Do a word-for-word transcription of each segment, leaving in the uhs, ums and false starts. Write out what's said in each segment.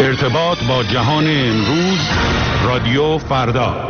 ارتباط با جهان امروز، رادیو فردا.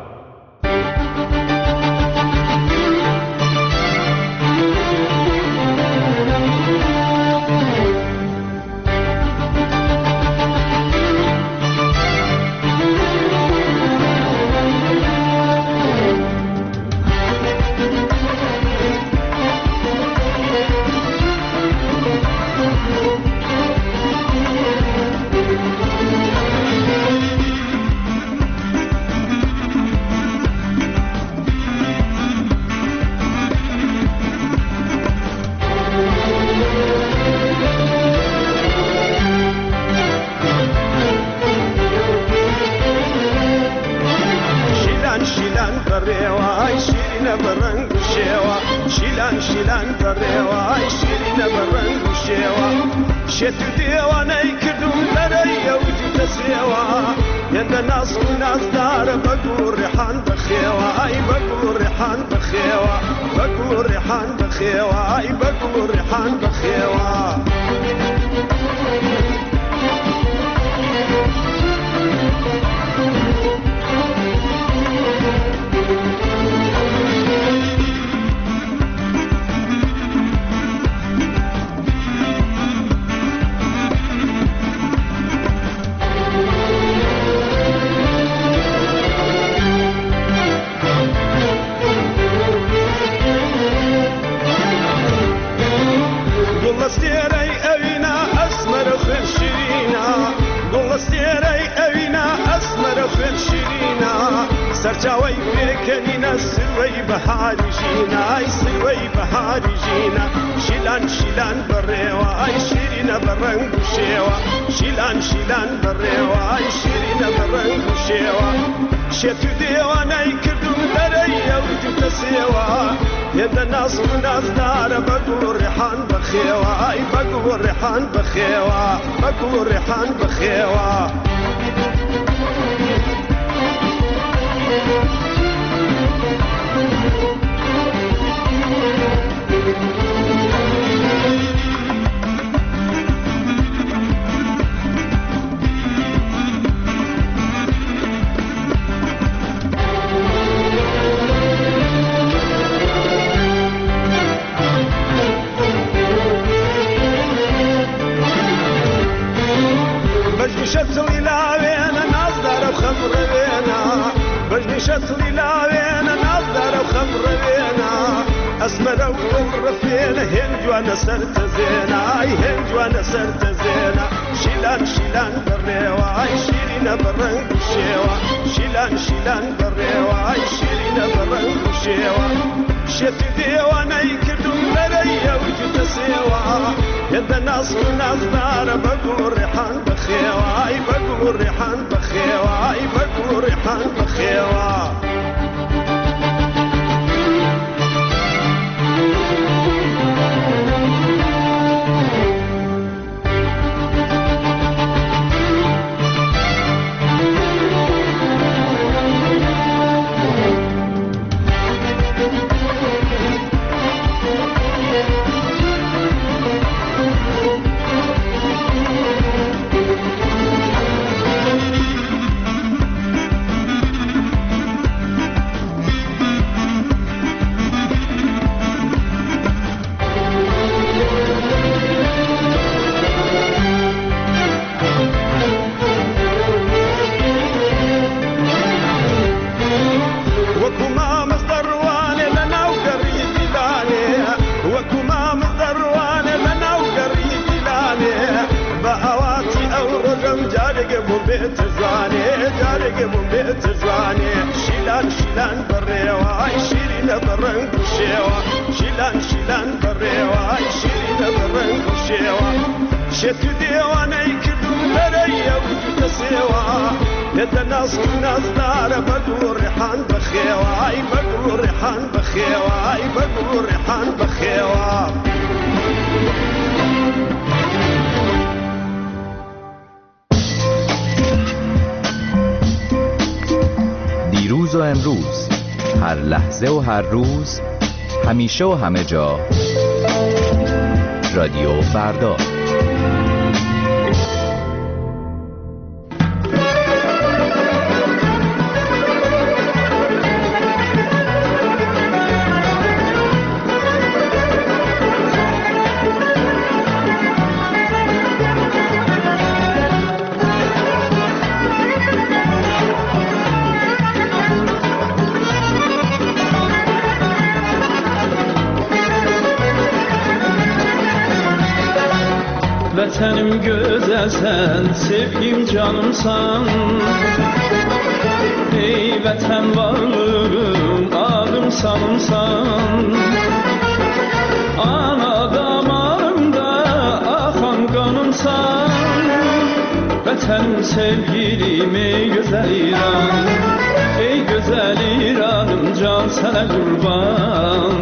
دیروز و امروز، هر لحظه و هر روز، همیشه و همه جا، رادیو فردا. Vətənim gözəlsən, sevgim canımsan. Ey vətən varlığım, adım sanımsan. Ana damarımda axan qanımsan. Vətənim sevgilim, ey gözəl İran. Ey gözəl İranım, can sənə qurban.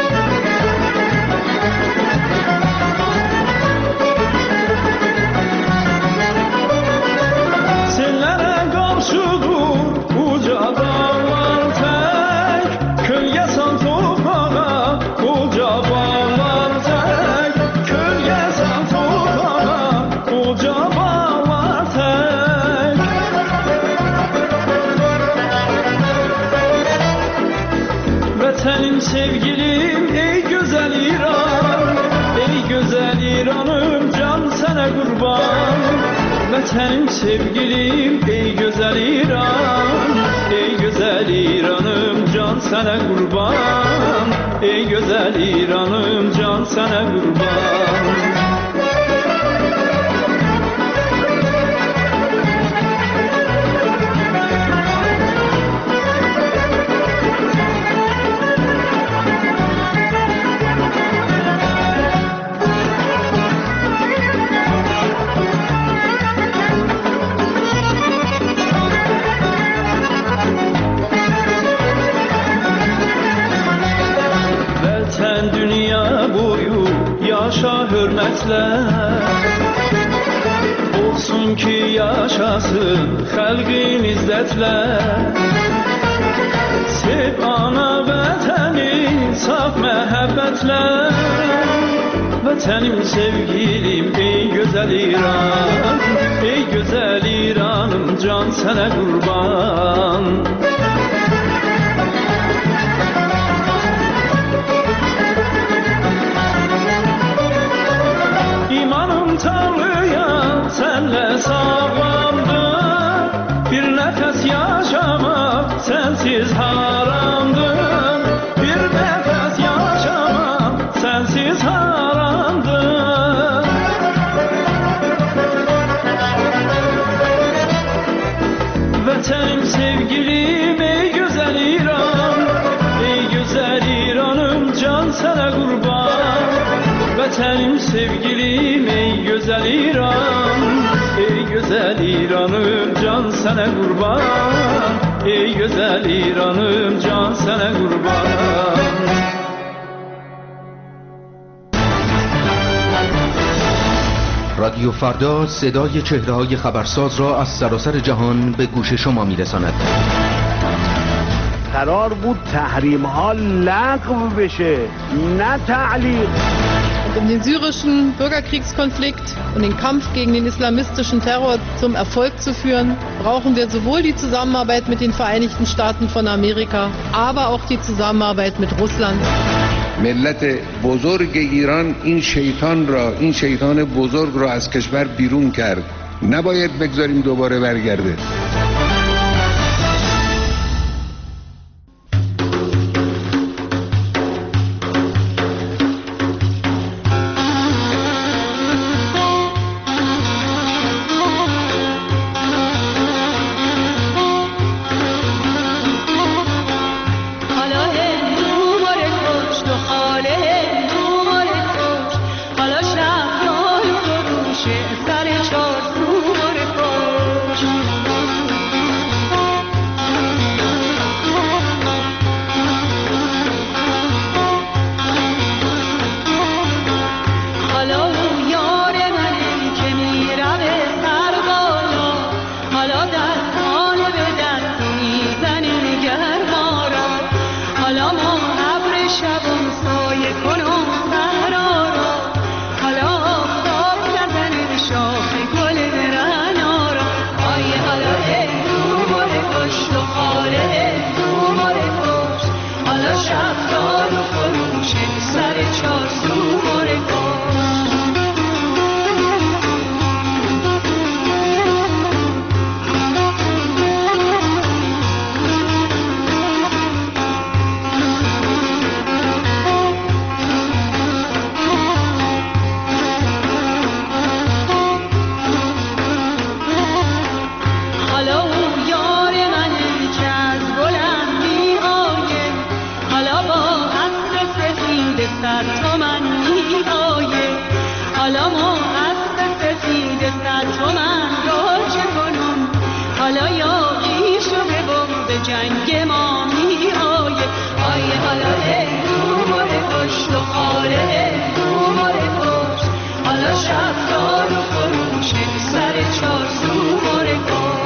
Sevgilim, ey güzel İran, ey güzel İranım, can sana kurban. Vətənim sevgilim, ey güzel İran, ey güzel İranım, can sana kurban. Ey güzel İranım, can sana kurban. Olsun ki yaşasın xalqin izzətlə. Sev ana vətəni saf məhəbbətlə. Vətənim sevgilim, ey gözəl İran, ey gözəl İranım, can sənə qurban. Tanrıya senle sağlamdır. Bir nefes yaşamak sensiz haramdır. Bir nefes yaşamak sensiz haramdır. Vətənim sevgilim, ey güzel İran, ey güzel İranım, can sana kurban. Vətənim sevgilim, ey güzel İran, ey güzel İranım, can sana kurban. Ey güzel İranım, can sana kurban. رادیو فردا صدای چهره‌های خبرساز را از سراسر جهان به گوش شما می‌رساند. قرار بود تحریم ها لغو بشه، نه تعلیق. Um den syrischen Bürgerkriegskonflikt und den Kampf gegen den islamistischen Terror zum Erfolg zu führen, brauchen wir sowohl die Zusammenarbeit mit den Vereinigten Staaten von Amerika, aber auch die Zusammenarbeit mit Russland. ملت بزرگ ایران این شیطان را این شیطان بزرگ را از کشور بیرون کرد. نباید بگذاریم دوباره برگرده. شاخ گل رنگ جنگ ما می آید. آی حالا ای دوباره کشت و خاله دوباره کشت، حالا شفتار و خروش سر چارزو باره کشت.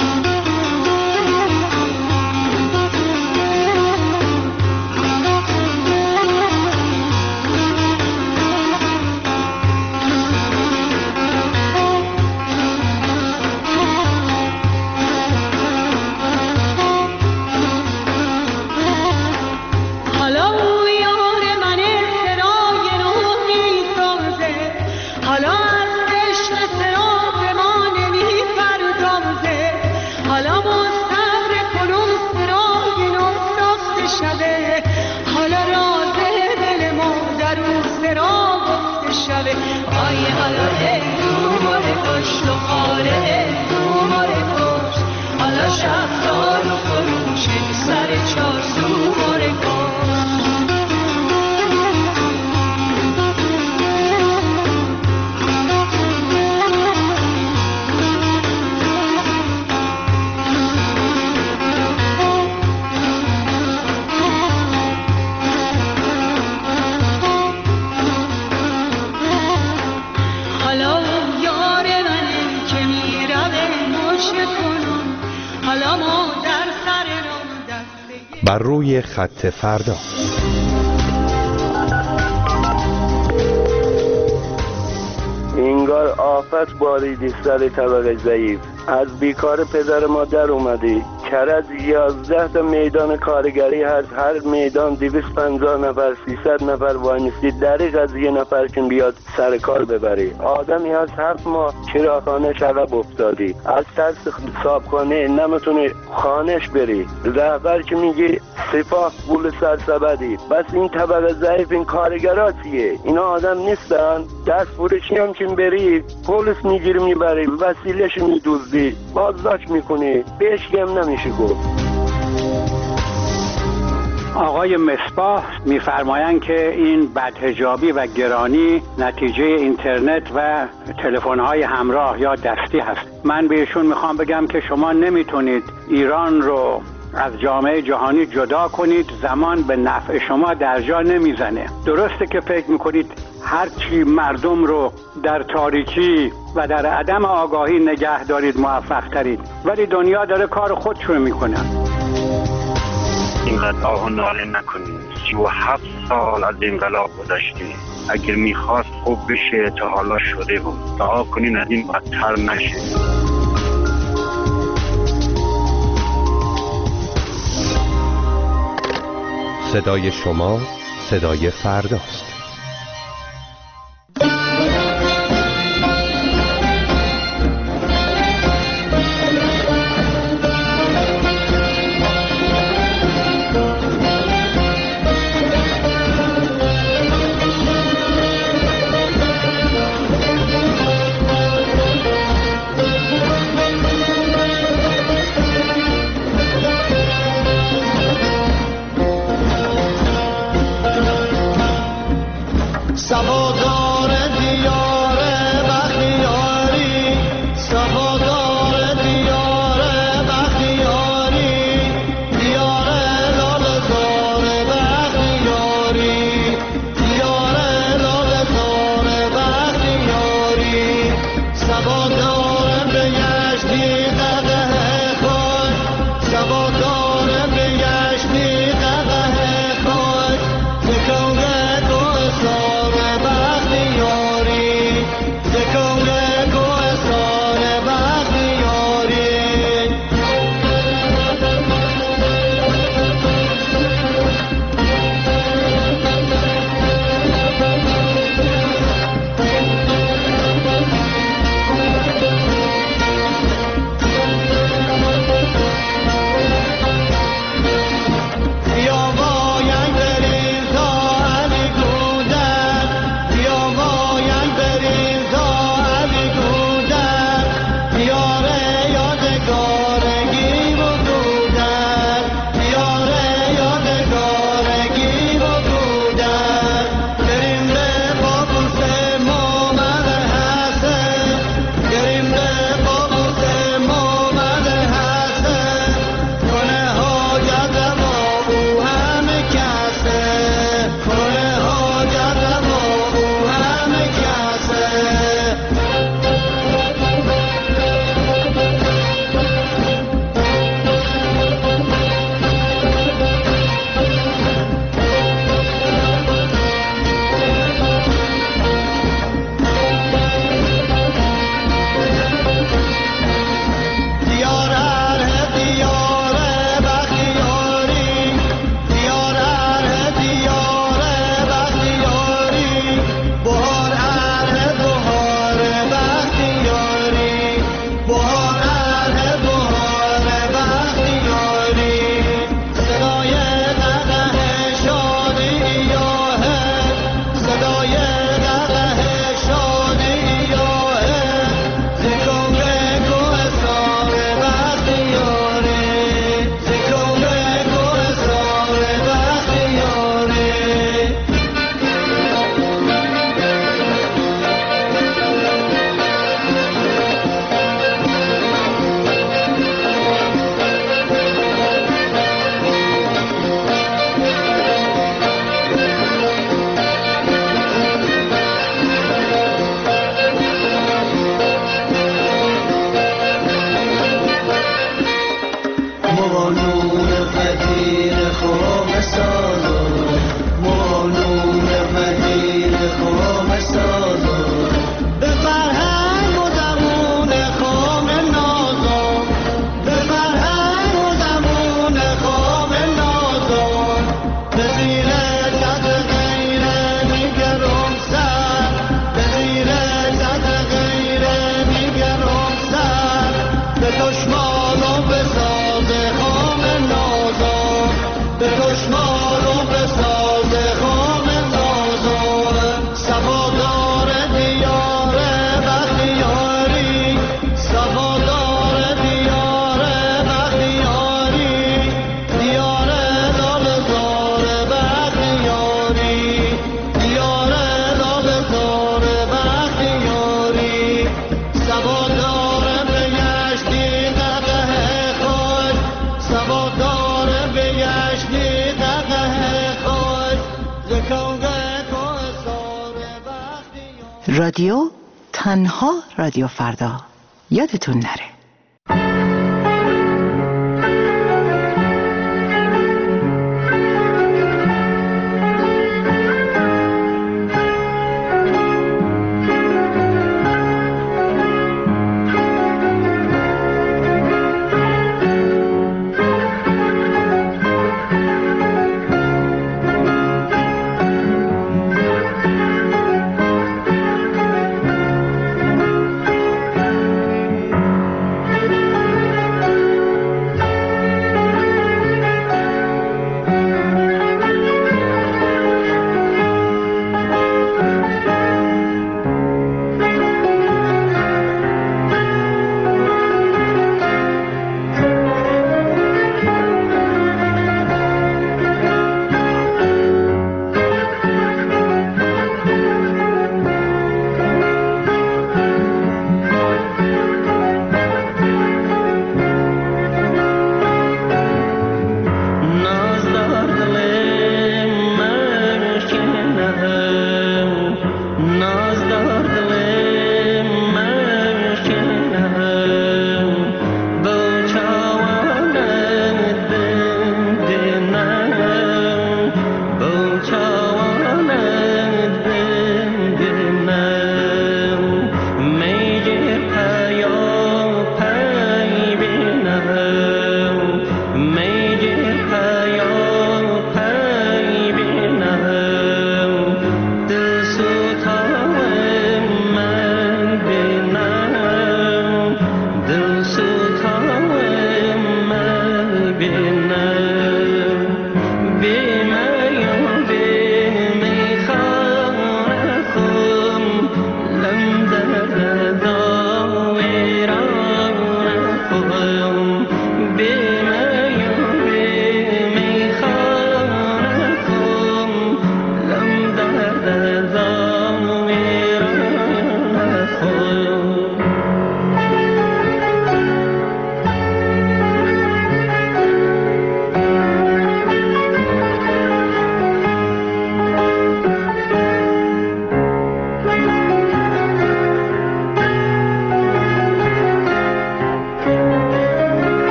بر روی خط فردا. اینگار آفت باریدی سر طبقه ضعیف، از بیکار پدر ما در اومدی. کرج یازده تا میدان کارگری هست، هر میدان دویست پنجاه نفر سیصد نفر وایمیستی، دریغ از یه نفر که بیاد سر کار ببری. آدمی هست هفت ماه چراغخانه عقب افتادی، از ترس صابخانه نمیتونی خانش بری. رهبر که میگی سپاه پول سرسبدی، بس این طبقه ضعیف این کارگرها چیه؟ اینا آدم نیستن؟ دست فروشی هم که بری پلیس میگیری میبری، وسیلهش میدوزدی، بازداشت میکنی، بهش گم نمیشه گفت. آقای مصباح میفرمایند که این بدحجابی و گرانی نتیجه اینترنت و تلفن‌های همراه یا دستی هست. من بهشون میخوام بگم که شما نمیتونید ایران رو از جامعه جهانی جدا کنید، زمان به نفع شما در جا نمیزنه. درسته که فکر میکنید هرچی مردم رو در تاریکی و در عدم آگاهی نگه دارید موفق ترید، ولی دنیا داره کار خودشون میکنه. اینقدر آه و ناله نکنید، سی و هفت سال از انقلاب گذشته، اگر میخواست خوب بشه تا حالا شده بود. دعا کنین از این بدتر نشه. صدای شما صدای فرداست. رادیو تنها رادیو فردا یادتون نره.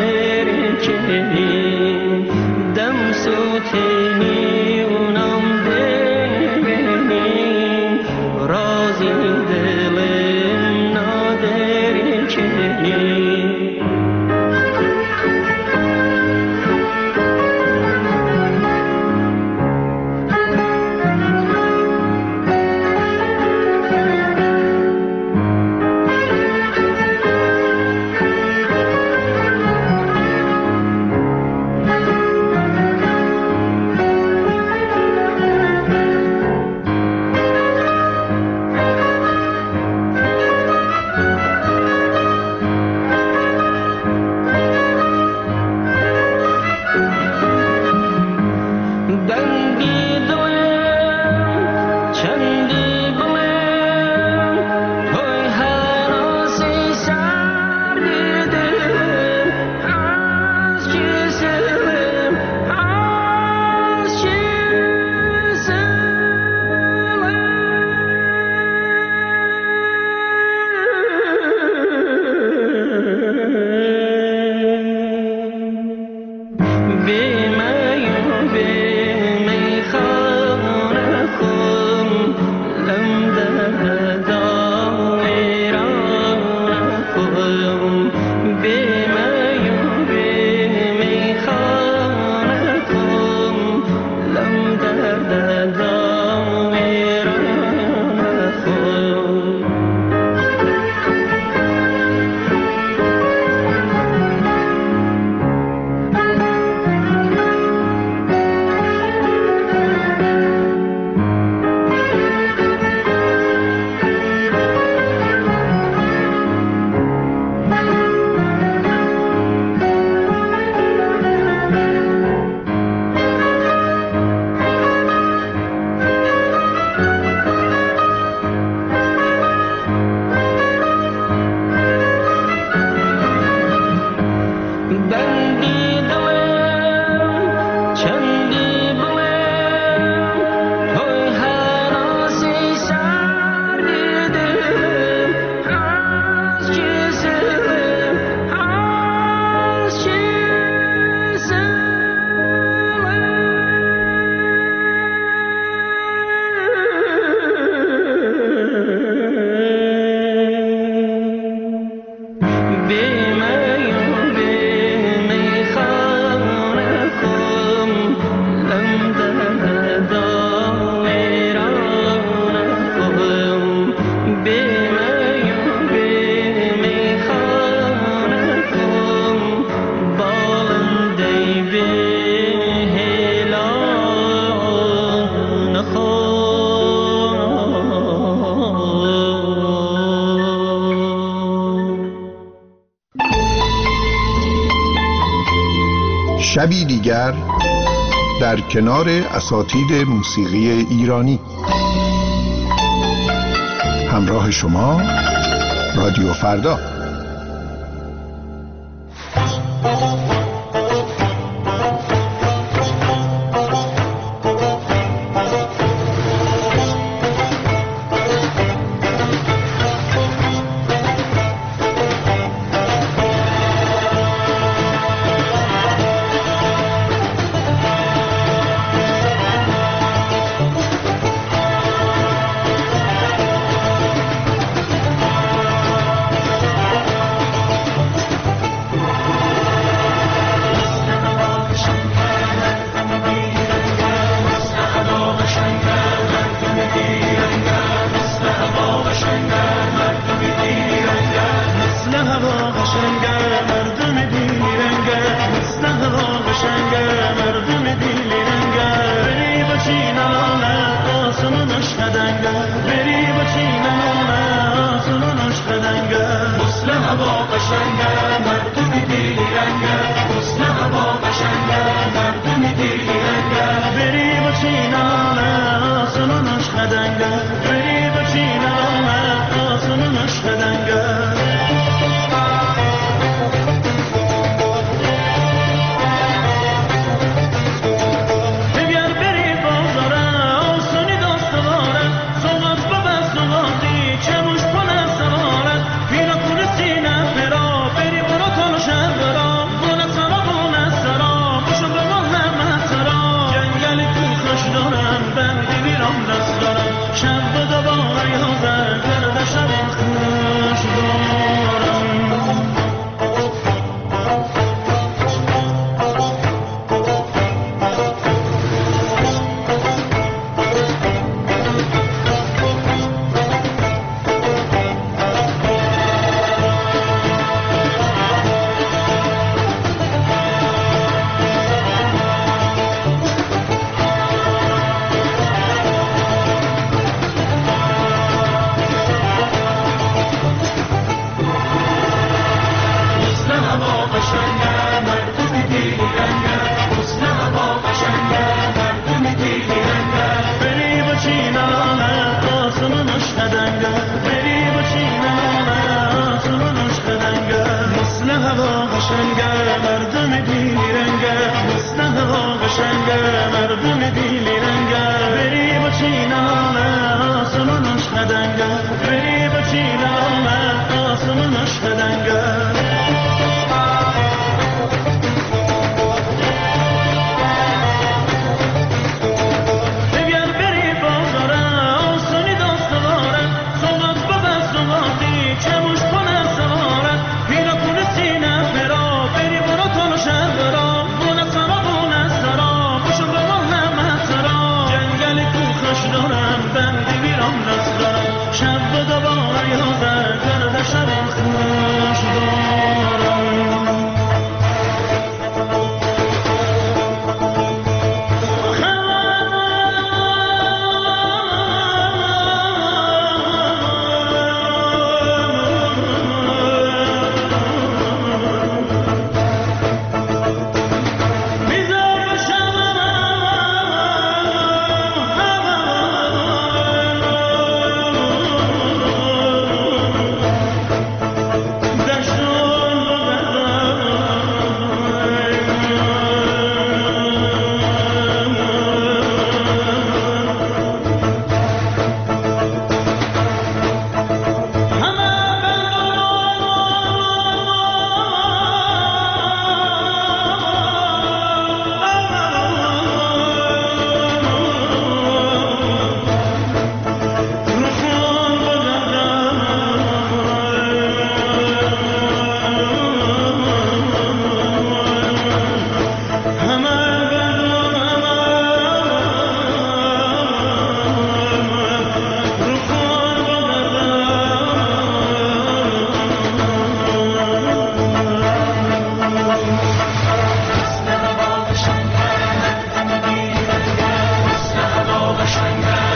دم سوتنی اونم شبی دیگر در کنار اساتید موسیقی ایرانی. همراه شما رادیو فردا. Shanga